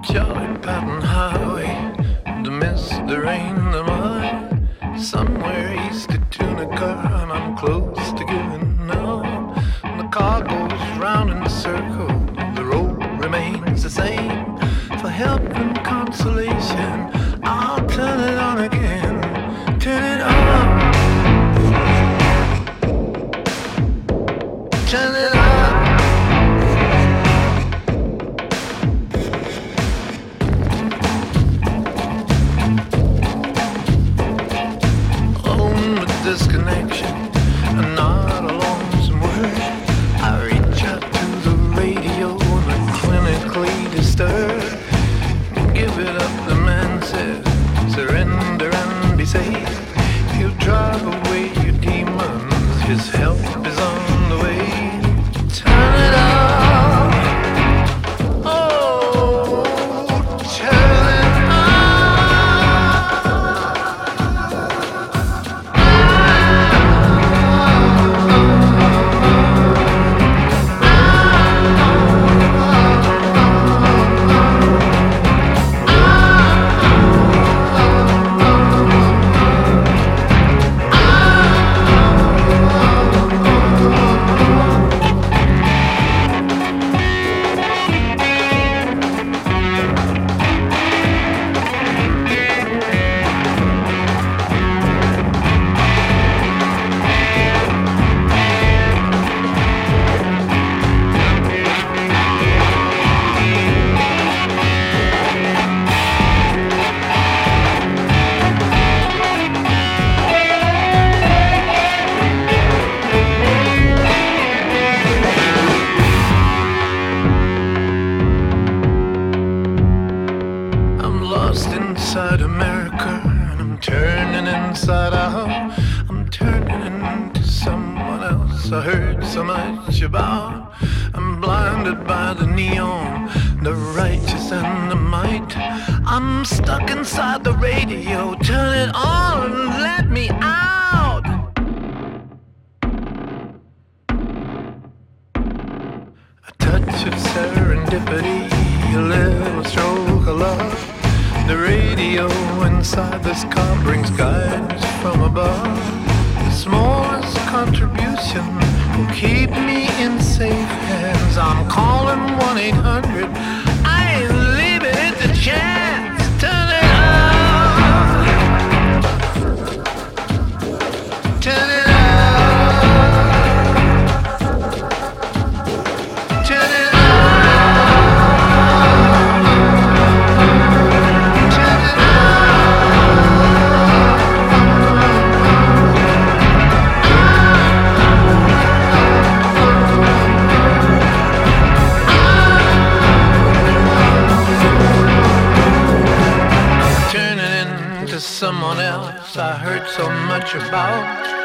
Charlie Patton Highway, the mist, the rain, the mud. Somewhere east of Tunica, and I'm close to giving up. The car goes round in a circle, the road remains the same. For help and consolation, I'll turn it on again, turn it up, turn it up. Disconnection and not a lonesome word. I reach out to the radio and I'm clinically disturbed. Give it up, the man said, surrender and be safe. He'll drive away your demons, his help is on the way. Turn it up, oh, turn it up. Inside America, and I'm turning inside out. I'm turning into someone else I heard so much about. I'm blinded by the neon, the righteous and the might. I'm stuck inside the radio. Turn it on and let me out. A touch of serendipity, a little stroke of love. The radio inside this car brings guidance from above. The smallest contribution will keep me in safe hands. I'm calling 1-800. I ain't leaving it to chance. Turn it up. Turn it up. Turn it up. Someone else I heard so much about.